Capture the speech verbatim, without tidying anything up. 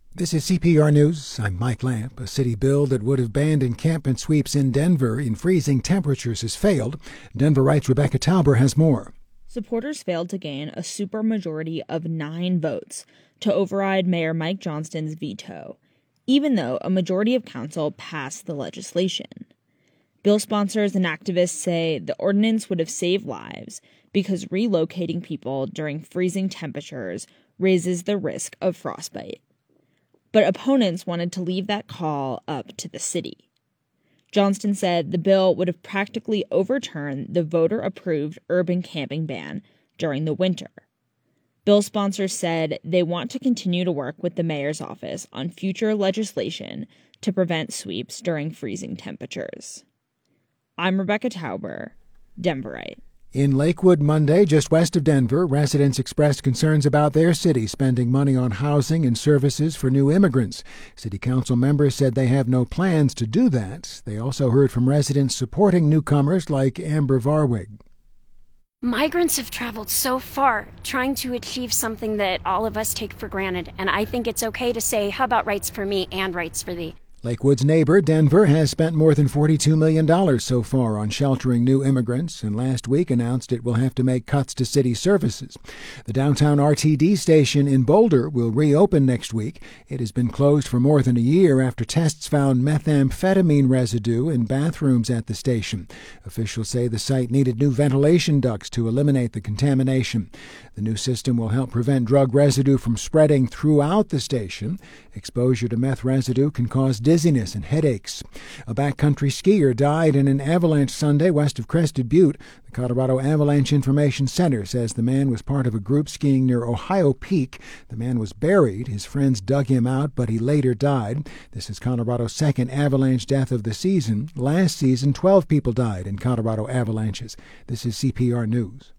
This is C P R News. I'm Mike Lamp. A city bill that would have banned encampment sweeps in Denver in freezing temperatures has failed. Denver Right's Rebecca Tauber has more. Supporters failed to gain a supermajority of nine votes to override Mayor Mike Johnston's veto, even though a majority of council passed the legislation. Bill sponsors and activists say the ordinance would have saved lives because relocating people during freezing temperatures raises the risk of frostbite. But opponents wanted to leave that call up to the city. Johnston said the bill would have practically overturned the voter-approved urban camping ban during the winter. Bill sponsors said they want to continue to work with the mayor's office on future legislation to prevent sweeps during freezing temperatures. I'm Rebecca Tauber, Denverite. In Lakewood Monday, just west of Denver, residents expressed concerns about their city spending money on housing and services for new immigrants. City council members said they have no plans to do that. They also heard from residents supporting newcomers like Amber Varwig. Migrants have traveled so far trying to achieve something that all of us take for granted, and I think it's okay to say, how about rights for me and rights for thee? Lakewood's neighbor, Denver, has spent more than forty-two million dollars so far on sheltering new immigrants, and last week announced it will have to make cuts to city services. The downtown R T D station in Boulder will reopen next week. It has been closed for more than a year after tests found methamphetamine residue in bathrooms at the station. Officials say the site needed new ventilation ducts to eliminate the contamination. The new system will help prevent drug residue from spreading throughout the station. Exposure to meth residue can cause dizziness and headaches. A backcountry skier died in an avalanche Sunday west of Crested Butte. The Colorado Avalanche Information Center says the man was part of a group skiing near Ohio Peak. The man was buried. His friends dug him out, but he later died. This is Colorado's second avalanche death of the season. Last season, twelve people died in Colorado avalanches. This is C P R News.